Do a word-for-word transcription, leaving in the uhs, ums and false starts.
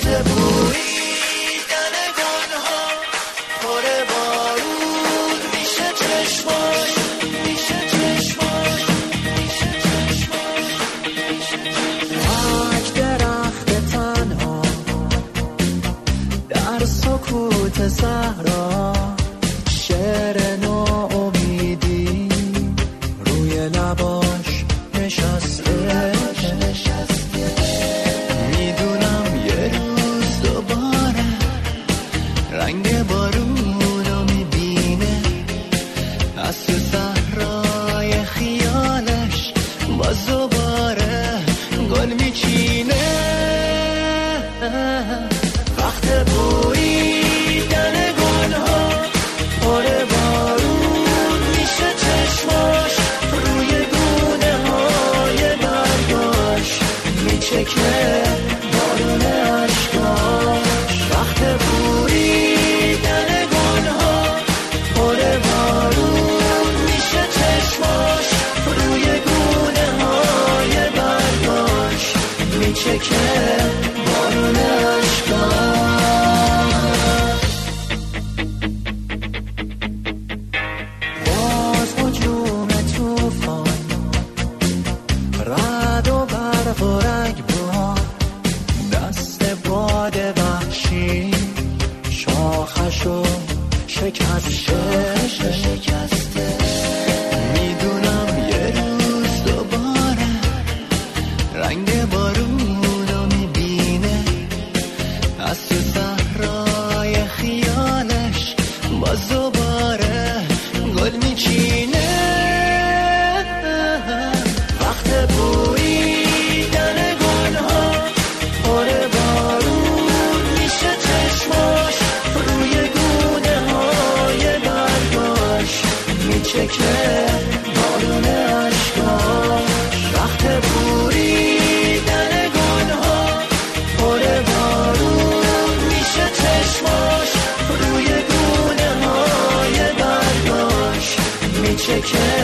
بویدن گلها پر بارون میشه چشماش میشه چشماش میشه چشماش تک درخت تنها در سکوت صحرا شعر ناامیدی روی لباش نشسته میدونم یه روز دوباره رنگ بارونو میبینه از تو صحرای خیالش باز دوباره گل میچینه وقت بویدن گلها پر بارون میشه چشماش روی گونه های برگاش میچکه بارون عشقاش وقت بویدن گلها پر بارون میشه چشماش روی گونه های برگاش میچکه بارون عشقاش باز هجوم توفان رعد و برق و رگبار دست باد وحشی شاخشو شکسته شکسته میدونم یه روز دوباره رنگ بارونو میبینه از تو صحرای خیالش باز دوباره گل میچینه وقت بویدن گلها پر بارون میشه چشماش روی گونه های برگاش میچکه بارون عشقاش وقت بویدن گلها پر بارون میشه چشماش روی گونه های برگاش میچکه